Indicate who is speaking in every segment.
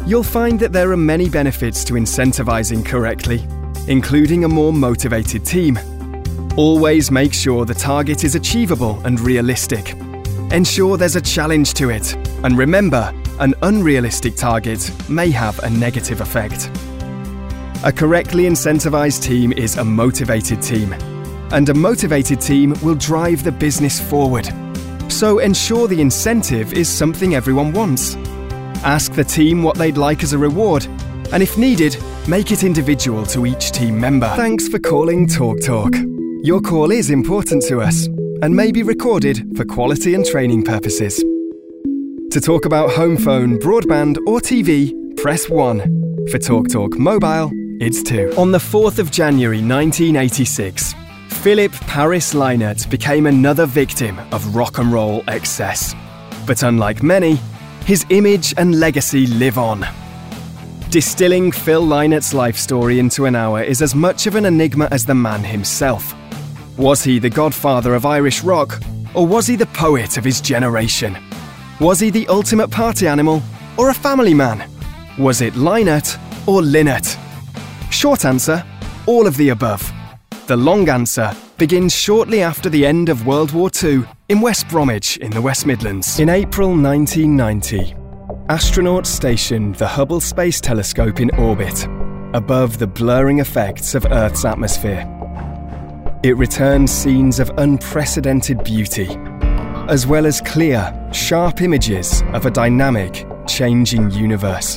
Speaker 1: You'll find that there are many benefits to incentivizing correctly, including a more motivated team. Always make sure the target is achievable and realistic. Ensure there's a challenge to it, and remember, an unrealistic target may have a negative effect. A correctly incentivized team is a motivated team, and a motivated team will drive the business forward. So ensure the incentive is something everyone wants. Ask the team what they'd like as a reward, and if needed, make it individual to each team member. Thanks for calling TalkTalk. Your call is important to us and may be recorded for quality and training purposes. To talk about home phone, broadband or TV, press 1. For TalkTalk Mobile, it's 2. On the 4th of January 1986, Philip Paris Leinert became another victim of rock and roll excess. But unlike many, his image and legacy live on. Distilling Phil Leinert's life story into an hour is as much of an enigma as the man himself. Was he the godfather of Irish rock, or was he the poet of his generation? Was he the ultimate party animal, or a family man? Was it Leinert or Linnert? Short answer, all of the above. The long answer begins shortly after the end of World War II in West Bromwich in the West Midlands. In April 1990, astronauts stationed the Hubble Space Telescope in orbit, above the blurring effects of Earth's atmosphere. It returned scenes of unprecedented beauty, as well as clear, sharp images of a dynamic, changing universe.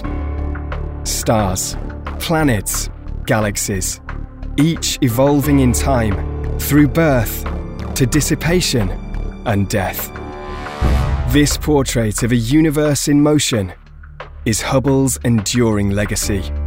Speaker 1: Stars, planets, galaxies, each evolving in time, through birth to dissipation and death. This portrait of a universe in motion is Hubble's enduring legacy.